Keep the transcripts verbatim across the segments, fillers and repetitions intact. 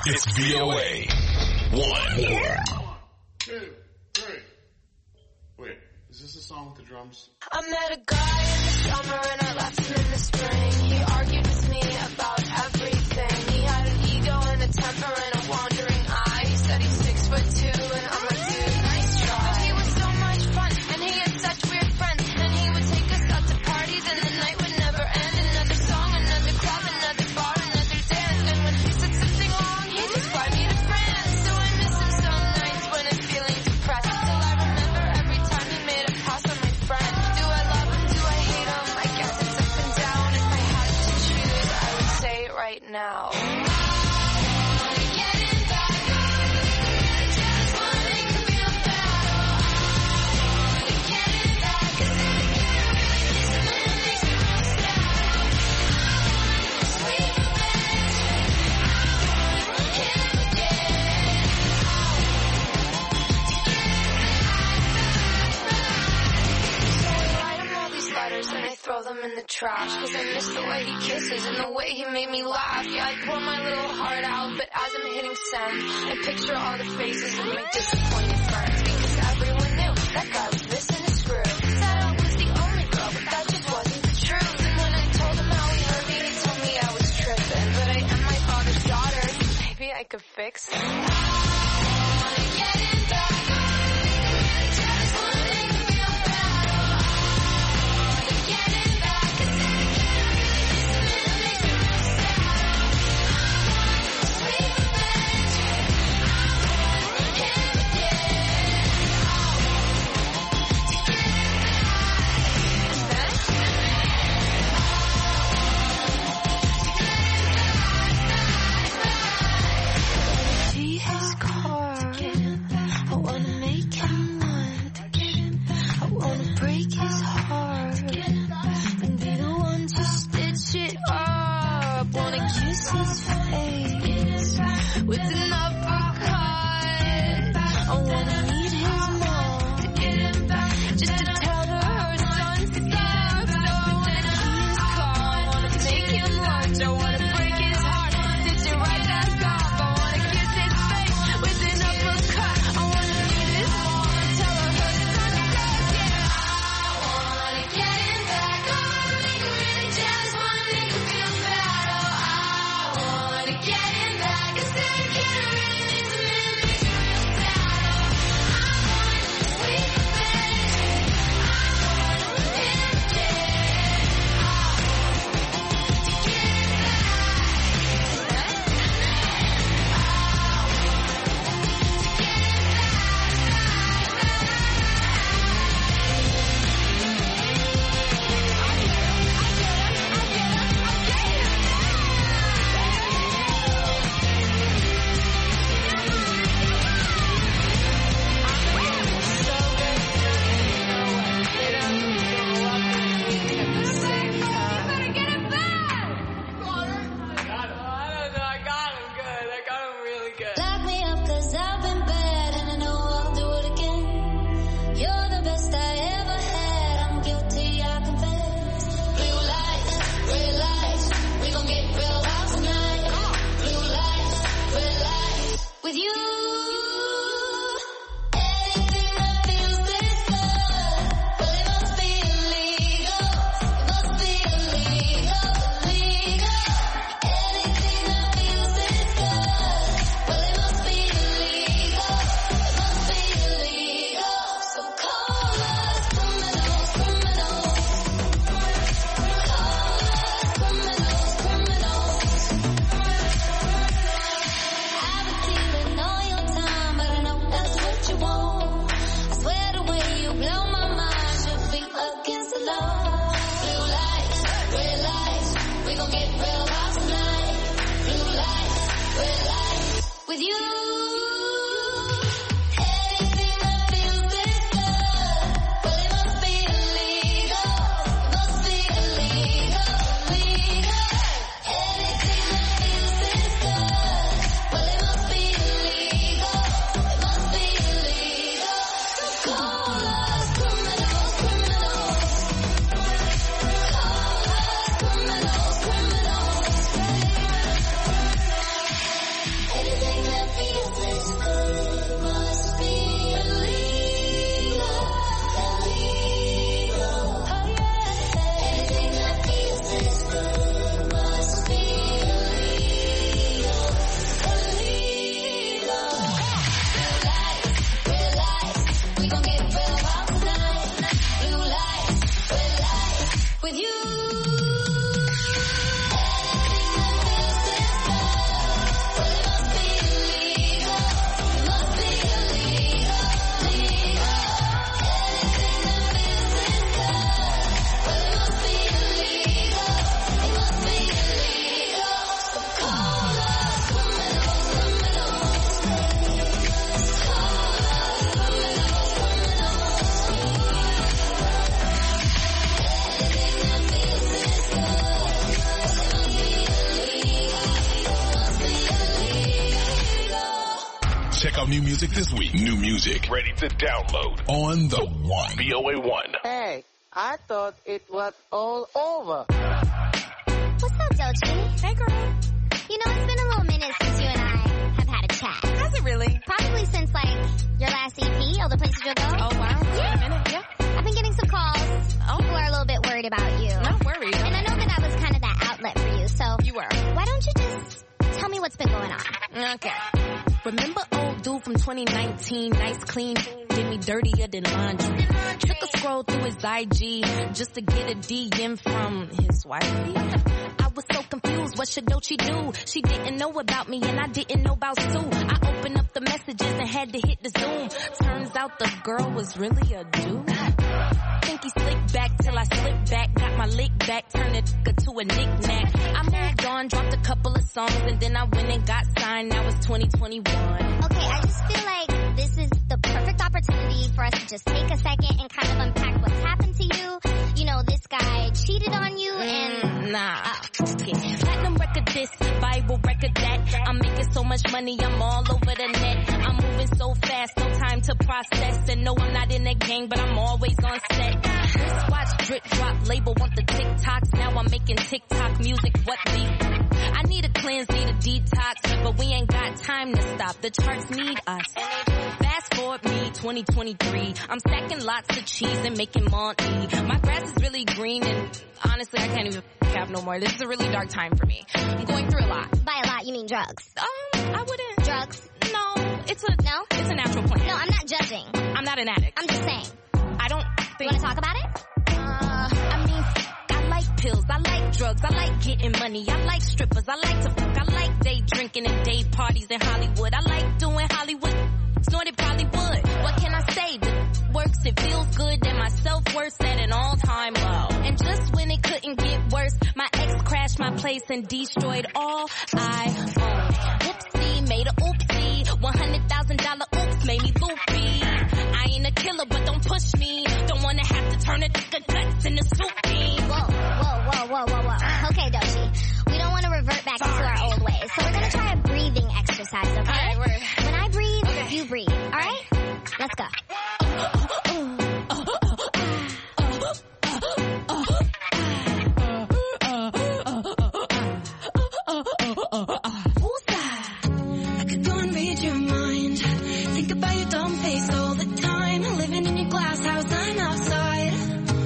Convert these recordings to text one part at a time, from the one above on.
It's V O A. One. One, two, three. Wait, is this the song with the drums? I met a guy in the summer and I left him in the spring. He argued with me about everything. He had an ego and a temper and a wandering eye. He said he's six foot two and I'm like, dude, nice try. But he was so much fun and he had such weird friends. And he would take us out to parties and the night would never end. Another song, another club, another bar, another dance. And when he said something wrong, he'd just fly me to France. So I miss him some nights when I'm feeling depressed. Till I remember every time he made a pass on my friend. Do I love him? Do I hate him? I guess it's up and down. If I had to choose, I would say it right now. Throw them in the trash, cause I miss the way he kisses and the way he made me laugh. Yeah, I pour my little heart out, but as I'm hitting send, I picture all the faces of my disappointed friends. Because everyone knew that guy was missing a screw. Said I was the only girl, but that just wasn't the truth. And when I told him how he hurt me, he told me I was tripping. But I am my father's daughter, maybe I could fix it. I wanna get it back. Check out new music this week. New music ready to download on the One. V O A one. Hey, I thought it was all over. What's up, Dochi? Hey, girl. You know, it's been a little minute since you and I have had a chat. Has it really? Probably since, like, your last E P, All the Places You'll Go. Oh, wow. It's Yeah. been a minute. Yeah. I've been getting some calls. Oh. People are a little bit worried about you. Not worried. And I know that I was kind of that outlet for you, so... You were. Why don't you just tell me what's been going on? Okay. Remember old dude from twenty nineteen, nice clean, did me dirtier than laundry. Took a scroll through his I G just to get a D M from his wifey. I was so confused, what should Dochi do? She didn't know about me and I didn't know about Sue. I opened up the messages and had to hit the zoom. Turns out the girl was really a dude. Think he slicked back till I slipped back, got my lick back, turned it to a knick-knack. I moved on, dropped a couple of songs, and then I went and got signed. Now it's twenty twenty-one. Okay, I just feel like this is the perfect opportunity for us to just take a second and kind of unpack what's happened to you. You know, this guy cheated on you and... Mm, nah. Yeah. Platinum record this, Bible record that. I'm making so much money, I'm all over the net. I'm moving so fast, no time to process. And no, I'm not in the gang, but I'm always on set. Watch, drip, drop, label, want the TikToks. Now I'm making TikTok music, what the... I need a cleanse, need a detox, but we ain't got time to stop. The charts need us. Fast forward me, twenty twenty-three. I'm stacking lots of cheese and making money. My grass is really green and honestly, I can't even have no more. This is a really dark time for me. I'm going through a lot. By a lot, you mean drugs? Um, I wouldn't. Drugs? No, it's a No? It's a natural plan. No, I'm not judging. I'm not an addict. I'm just saying. I don't You think. want to talk about it? Uh, I mean, I like pills, I like drugs, I like getting money, I like strippers, I like to fuck, I like day drinking and day parties in Hollywood, I like doing Hollywood, snorted probably would. What can I say? It works, it feels good, and my self-worth's at an all-time low. And just when it couldn't get worse, my ex crashed my place and destroyed all I own. Whoopsie, made a oopsie, one hundred thousand dollar oops made me loopy. I ain't a killer, but don't push me. Don't wanna have to turn a nigga guts into soup beans. Whoa, whoa, whoa, whoa, whoa, whoa. Okay, Dochi. We don't want to revert back into our old ways, so we're going to try a breathing exercise, okay? All right, we're... When I breathe, Okay. you breathe, all right? Let's go. I could go and read your mind. Think about your dumb face all the time. Living in your glass house, I'm outside.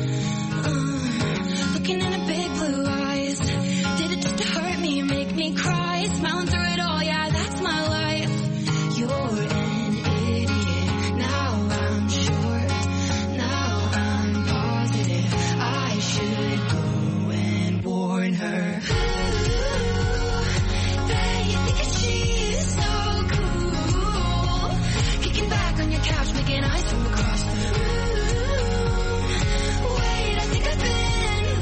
Uh, looking in a big blue eyes. Did it just to hurt me, make me cry. Smiling through it all, yeah, that's my life. You're an idiot. Now I'm sure. Now I'm positive. I should go and warn her. Couch making eyes from across the room. Wait, I think I've been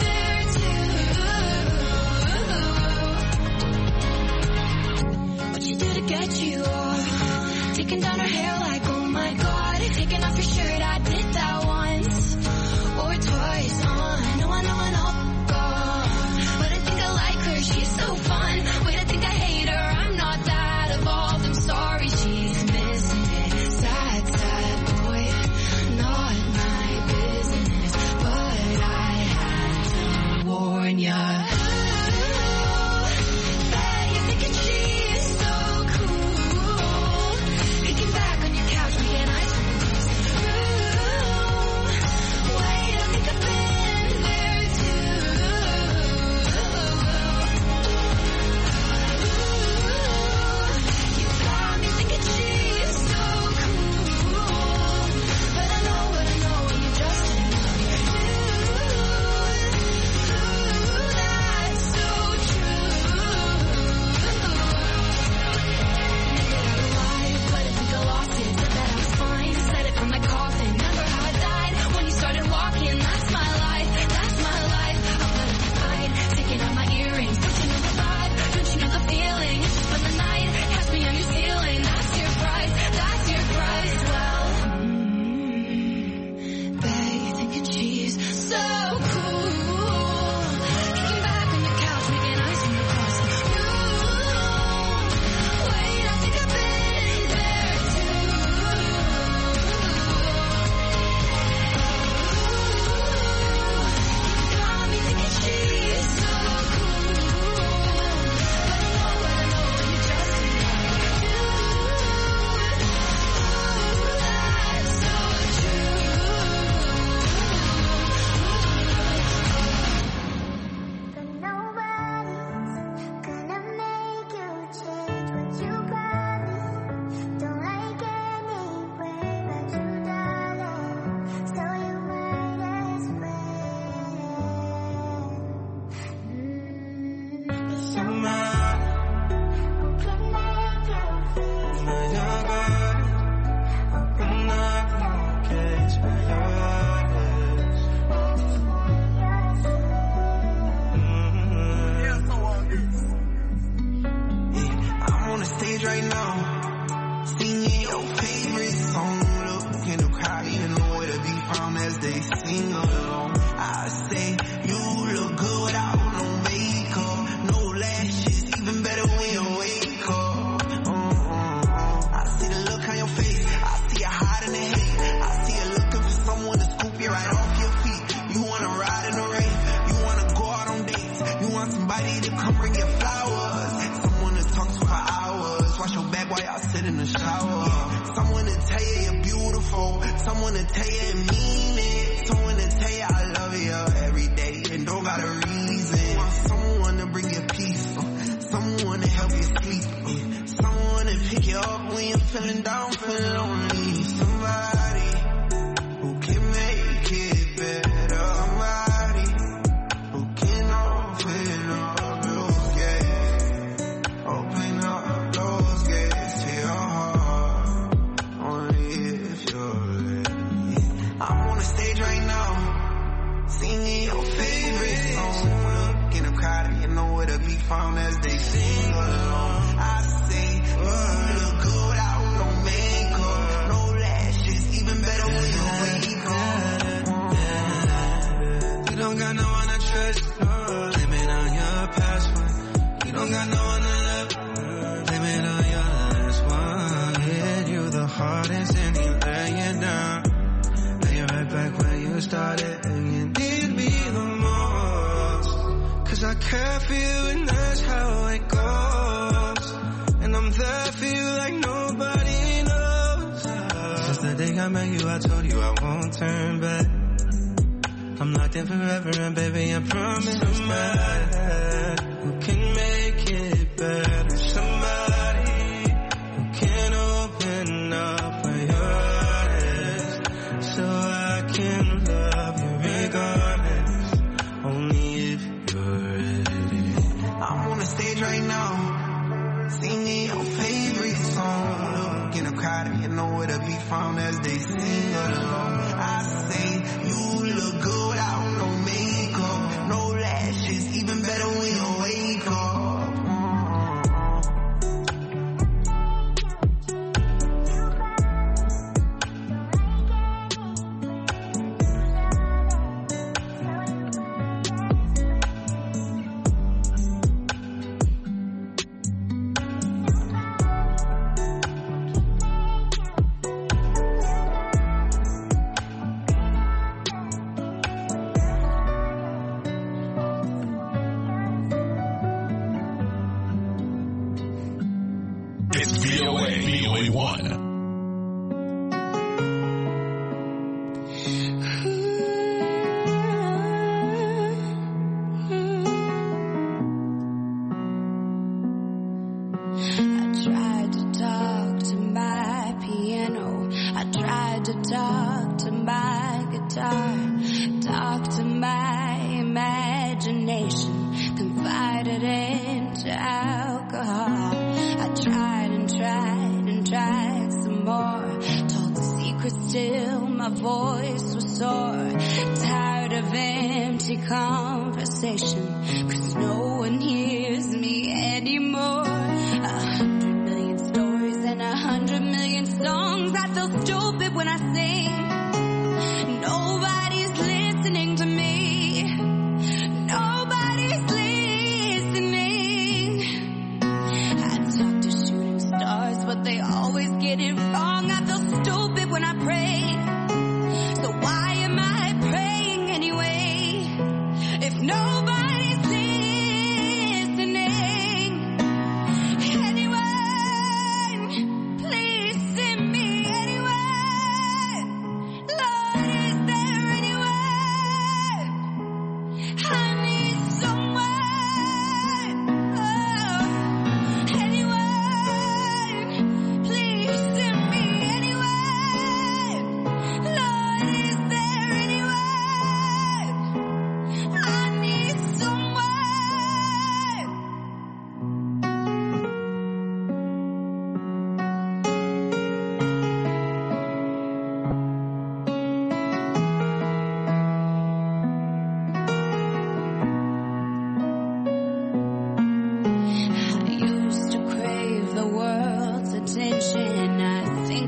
there too. What you do to get you off? Taking down her hair like, oh my god. Taking off your shirt, I did that once or twice. Uh, no, I know I know, God. But I think I like her, she's so fun. Wait, I think I hate her, I'm not that evolved. I'm sorry, she's missing it. Sad, sad boy, not my business, but I had to warn ya. Bet you're thinking she is so cool. Kicking back on your couch, making eyes from across the room. Wait, I think I've been there too. right now, singing your favorite song. Look in the crowd, you know where to be found as they sing along. I say you look good without no makeup, no lashes, even better when you wake up. Uh-uh. I see the look on your face, I see you hiding the hate. I see you looking for someone to scoop you right off your feet. You wanna ride in the rain, you wanna go out on dates, you want somebody to come bring you flowers, someone to talk to for hours, wash your back while y'all sit in the shower, someone to tell you you're beautiful, someone to tell you and mean it, someone to tell you I love you every day and don't got a reason, want someone to bring you peace, someone to help you sleep, someone to pick you up when you're feeling down, feeling lonely, somebody who can make it better, somebody who can open up those gates, open up those gates to your heart, only if you're ready. I'm on the stage right now, singing your favorite song. Look in the crowd, you know where to be found as they sing along. I say, you look good without no makeup, no lashes, even better when you wake up. You don't got no one to trust, blame it on your past one. You don't got no one to love, blame it on your last one. Hit you the hardest and he lay you down, lay you right back where you started, and you need me the most, cause I care for you and that's how it goes, and I'm there for you like nobody knows. Since the day I met you I told you I won't turn back, I'm locked in forever and baby I promise that who can make it better, somebody who can open up where your heart is, so I can love you regardless, only if you're ready. I'm on the stage right now, singing your favorite song. Look in the crowd, you know where to be found as they sing along. I say you look good without no makeup, no lashes, even better when you wake up.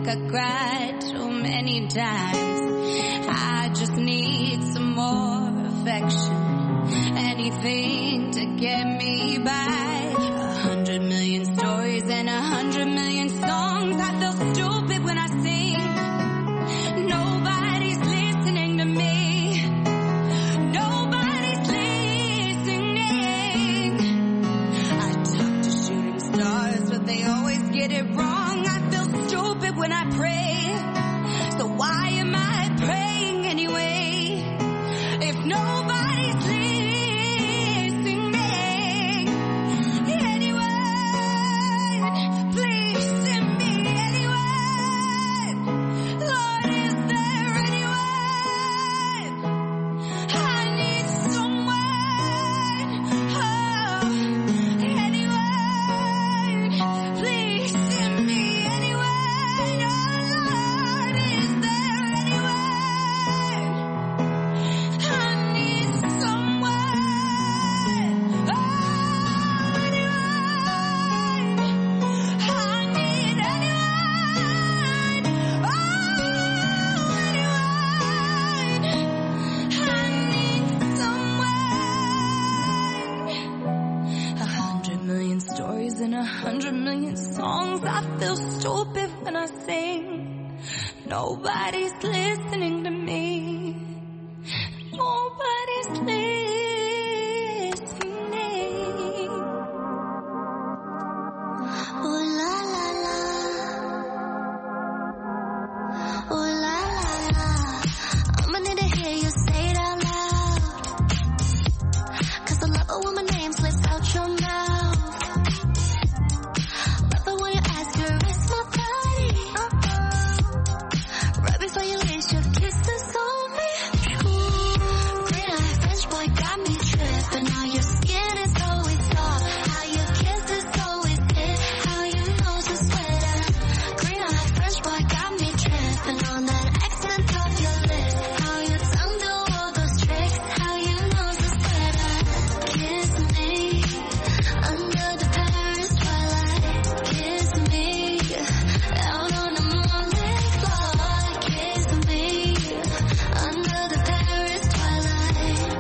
like I cried too many times. I just need some more affection, anything to get me by. A hundred million stories and a hundred million songs. I feel stupid when I sing. Nobody's listening to me. Nobody's listening. I talk to shooting stars, but they always get it wrong. I feel stupid when I pray. So why am I praying anyway? If nobody's listening, anyone, please send me anyone. Lord, is there anyone? I need someone. Oh, anyone, please send me anyone. Oh, Lord, is there anyone? I need someone. Oh, anyone. I need anyone. Oh, anyone. I need someone. A hundred million stories and a hundred million songs. I feel stupid when I sing. Nobody's listening to me. Nobody's listening. Ooh la la la. Ooh la la la. I'ma need to hear you say it out loud. Cause I love it when my name slips out your mouth. Love it when you ask her, it's my body. Uh-oh. Right before you leave, your kisses on me. Ooh, green-eyed French boy got me tripping. How your skin is always soft. How your kisses always hit. How your nose is sweater. Green-eyed French boy got me tripping on that accent of your lips. How your tongue do all those tricks. How your nose is sweater. Kiss me under the Paris twilight. Kiss me out on the moonlit floor. Kiss me under the Paris twilight.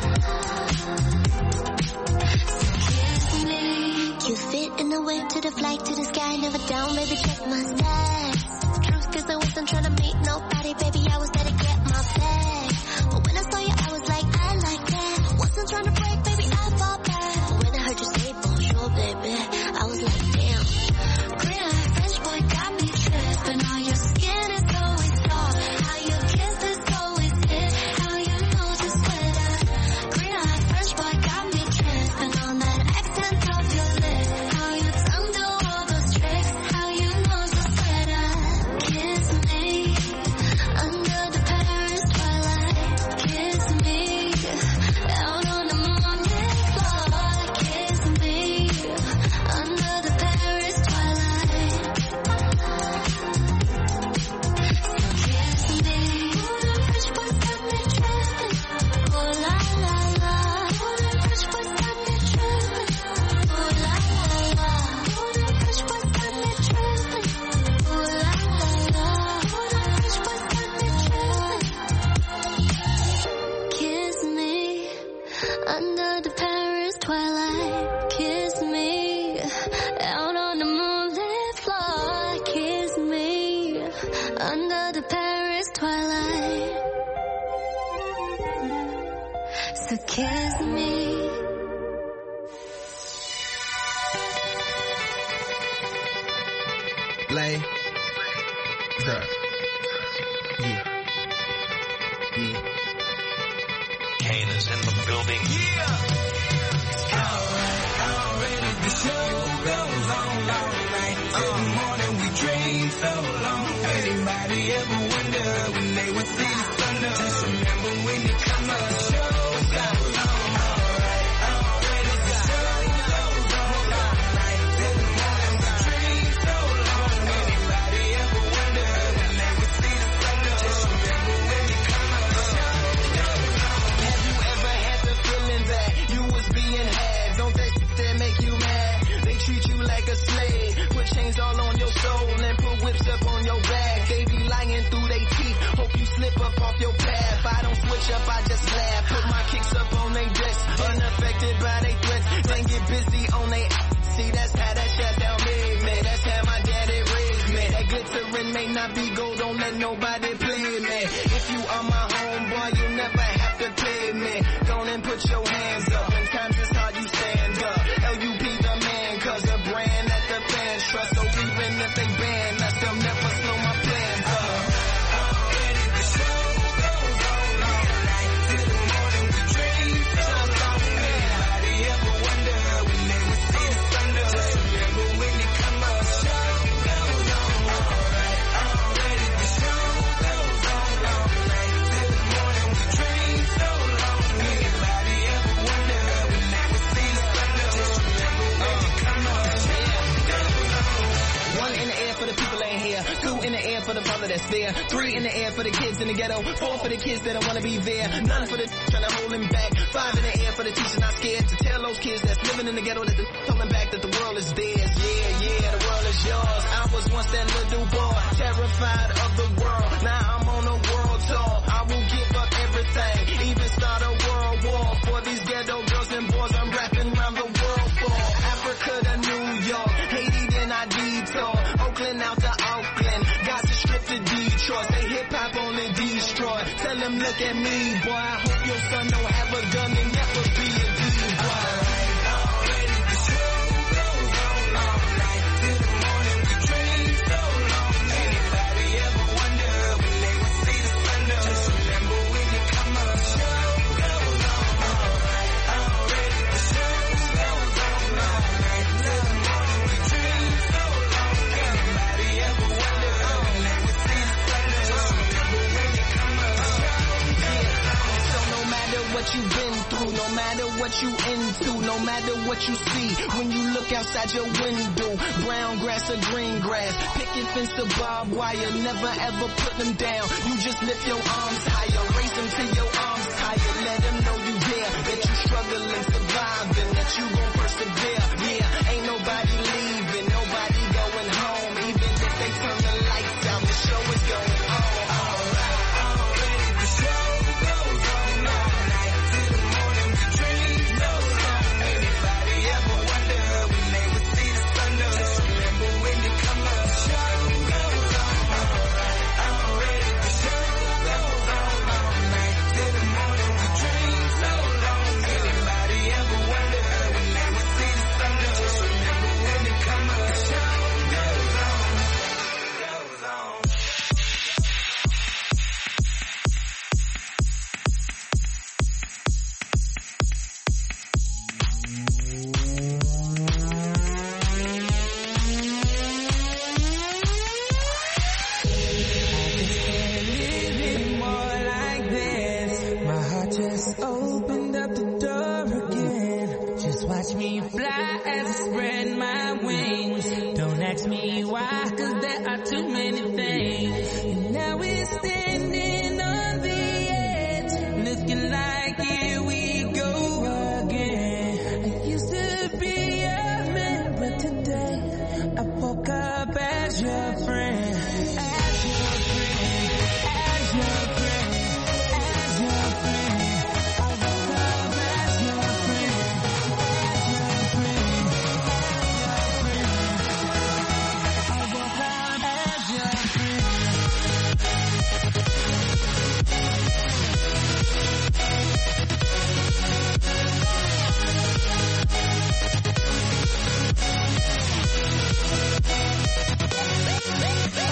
Kiss me. You fit in the wave to the flight to the sky. Never down, baby, check my stats. Truth is I wasn't trying to meet nobody, baby, I was there to get my bag. But when I saw you, I was like, I like that. Wasn't trying to break, baby, I fall back. But when I heard you say bonjour, baby, I was like, damn. Green-eyed French boy got me tripping. How your skin is always soft. How your kisses always hit. How your nose is sweater. Green-eyed French boy got me tripping on that accent of your lips. How your tongue do all those tricks. How your nose is sweater. Kiss me under the Paris twilight. Kiss me out on the moonlit floor. Kiss me under the Paris twilight. Kiss me. French boy got me tripping. Oh la la la. French boy got me tripping. Oh la la la. French boy got me tripping. Oh la la la. French boy got me tripping. Kiss me under the Paris twilight. Kiss me out on the moonlit floor. Kiss me under the Paris twilight. So kiss me. Lay. Sir. Yeah. Yeah. Kane is in the building. Already the show goes on all night. Till the morning we dream so long. Anybody ever wonder when they would see the thunder? Just remember when you come on the show goes on. Alright, already the show goes on all night. Till the morning we dream so long. Anybody ever wonder when they would see the thunder? Just remember when you come on the show goes on. Have you ever had the feeling that you was being had? Don't that shit that make you mad? They treat you like a slave. Put chains chains all on your soul and put whips up on your back. They be lying through they teeth. Hope you slip up off your path. I don't switch up, I just laugh. Put my kicks up on they desk, unaffected by they threats. Then get busy on they see, that's how that shut down made me. That's how my daddy raised me. That glittering may not be gold, don't let nobody play me. If you are my homeboy, you never have to pay me. Go on and put your hands up. When times is hard, you stand up. L U P the man, cause a brand that the fans trust. So even if they ban us, they'll never slow my plans up. Already the show goes on all night till the morning we dream so long. Anybody ever wonder when they would see the thunder? Just remember when it come up. Show goes on all right. Already the show goes on all night till the morning we dream so long. Anybody ever wonder when they would see the thunder? Just remember when it come up. One in the air for the people ain't here. Two in the air for the father that's there. Three in the air for the kids in the ghetto. Four for the kids that don't wanna be there. None for the trying to hold them back. Five in the air for the teachers not scared to tell those kids that's living in the ghetto that they're holding back that the world is theirs. Yeah, yeah, the world is yours. I was once that little boy, terrified of the world. Now I'm on a world tour. I will give up everything, even start a world war for these ghetto girls and boys. I'm rapping around the world for Africa to New York, Haiti then I detour, Oakland out to Auckland, Gaza Strip to Detroit. Say hip hop only destroy. Tell them look at me, boy. I hope your son don't have a gun and never be a D-boy. Already the show goes on all night till the morning we dream so long. Anybody ever wonder when they would see the thunder? Just remember when you come up. Show goes on all right. Already the show goes on all night till the morning we dream so long. Anybody ever wonder when they would see the thunder? Just remember when you come up. So no matter what you've been through, no matter what you into, no matter what you see, when you look outside your window, brown grass or green grass, picket fence or barbed wire, never ever put them down. You just lift your arms higher, raise them till your arms higher, let them know you there, that you struggling, surviving, that you gon' persevere. Yeah, ain't nobody leaving, nobody going home, even if they turn the lights out, the show is going on. Alright, already the show goes on all night till the morning we dream so long. Anybody ever wonder when they would see the thunder? Just remember when you come up. Show goes on all right. Already the show goes on all night till the morning we dream so long. Anybody ever wonder when they would see the thunder? Just remember when you come up. Show goes on, goes on. My heart just opened up the door again. Just watch me fly as I spread my wings. Don't ask me why, cause there are too many things. And now we're standing on the edge, looking like here we go again. I used to be a man, but today I woke up as your friend. As your friend, as your friend. Baby,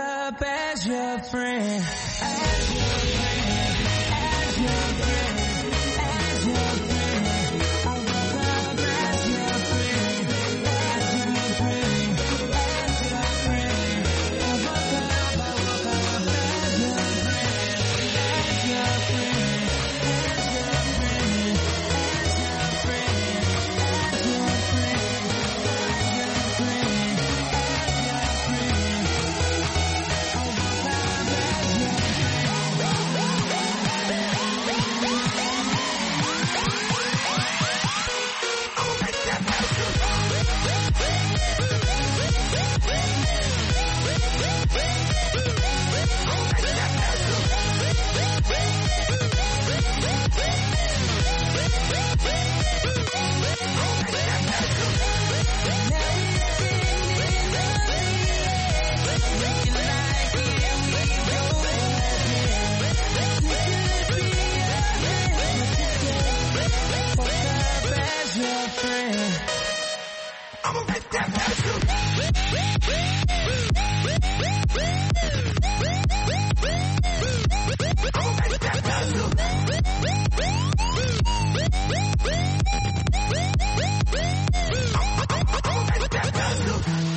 up as your friend, as your friend, as your friend, as your friend. I woke up as your friend, as your friend, as your friend. I woke up, I woke up as your friend, as your friend, as your friend, as your friend, as your friend, as your friend. I'ma make that happen. I'ma make that happen. I'ma make that happen.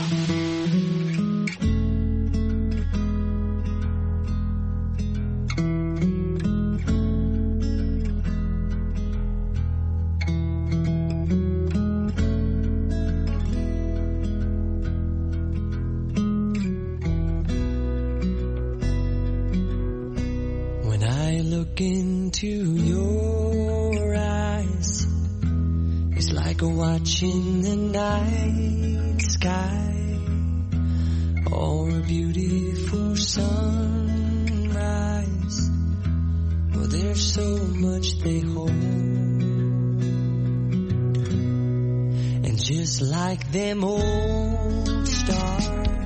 Into your eyes, it's like watching the night sky or a beautiful sunrise. Well, there's so much they hold, and just like them old stars,